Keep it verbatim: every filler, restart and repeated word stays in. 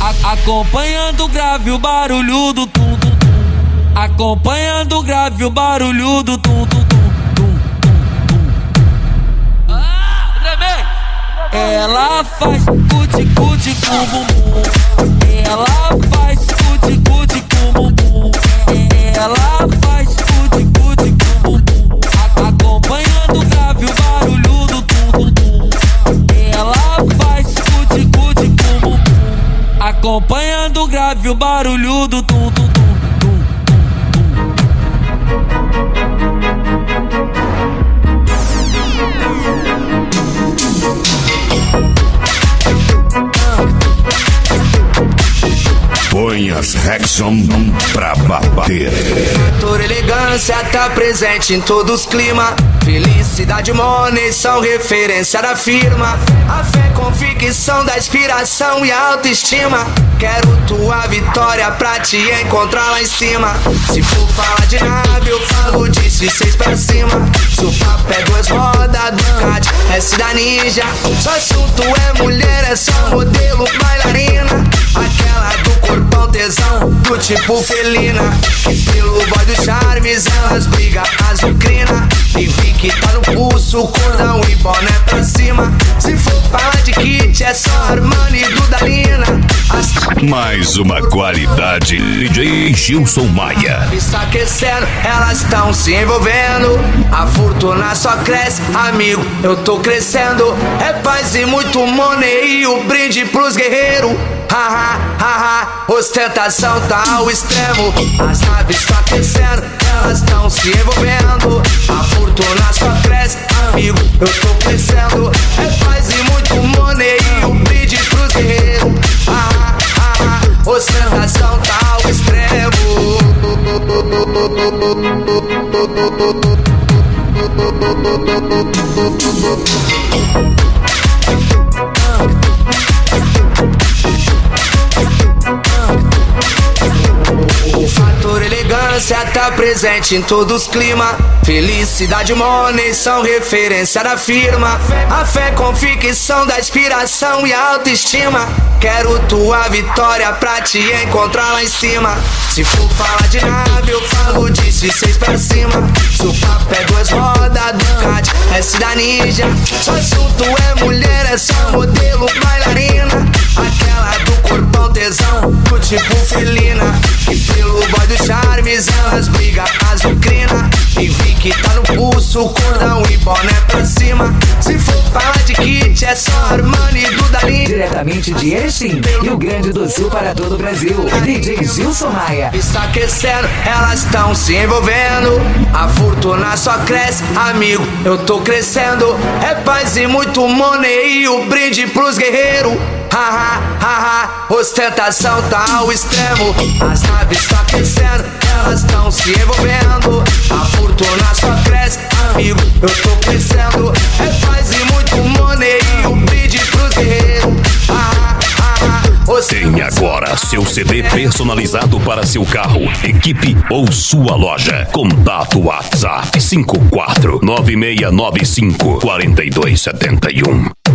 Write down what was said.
A acompanhando o grave o barulho do tum tum tum. Acompanhando o grave o barulho do tum tum tum tum tum. Ah, ela faz cuti-cuti com o bumbum. Ela faz cuti-cuti com o bumbum. Ela faz cuti-cuti com o bumbum. Acompanhando o grave o barulho do tum tum tum. Ela faz cuti-cuti com o bumbum. Acompanhando o grave o barulho do tum tum tum. Põe as Rexon pra bater. Toda elegância tá presente em todos os climas. Felicidade e money são referência da firma. A fé, convicção da inspiração e autoestima. Quero tua vitória pra te encontrar lá em cima. Se for falar de nave, eu falo de seis pra cima. Se o papo é duas rodas, Ducati, S da Ninja. Seu assunto é mulher, é só modelo, bailarina. Aquela do corpão tesão, do tipo felina. E pelo boy dos charmes, elas brigam azucrina. E vi que tá no pulso, cordão e boné pra cima. Se for falar de kit, é só Armani e Dudalina. As... Mais uma qualidade, D J Gilson Maia. Está aquecendo, elas estão se envolvendo. A fortuna só cresce, amigo, eu tô crescendo. É paz e muito money e o brinde pros guerreiros. Haha, haha, ostentação tá ao extremo. As naves estão aquecendo, elas estão se envolvendo. A fortuna só cresce, amigo, eu tô crescendo. É paz e muito money e o brinde pros guerreiros. Haha, haha, ostentação tá ao extremo. O fator elegância tá presente em todos os climas. Felicidade e money são referência da firma. A fé, convicção da inspiração e autoestima. Quero tua vitória pra te encontrar lá em cima. Se for falar de nave, eu falo de seis pra cima. Se o papo é duas rodas, Ducati, S da Ninja. Seu assunto é mulher, é só modelo, bailarina. Aquela do corpão tesão, do tipo felina. E pelo boy dos charmes, elas brigam azucrina. E vi que tá no pulso, cordão e boné pra cima. Se for falar de kit, é só Armani e Dudalina. Diretamente de Erechim, Rio Grande do Sul para todo o Brasil, D J Gilson Maia. Está aquecendo, elas estão se envolvendo. A fortuna só cresce, amigo, eu tô crescendo. É paz e muito money e o brinde pros guerreiros. Haha, haha, ostentação tá ao extremo. As naves estão aquecendo, elas estão se envolvendo. A fortuna só cresce, amigo, eu tô crescendo. É paz e muito money e o brinde pros guerreiros. Haha, haha, tem agora seu C D personalizado para seu carro, equipe ou sua loja. Contato WhatsApp cinco quatro nove seis nove cinco quatro dois sete um.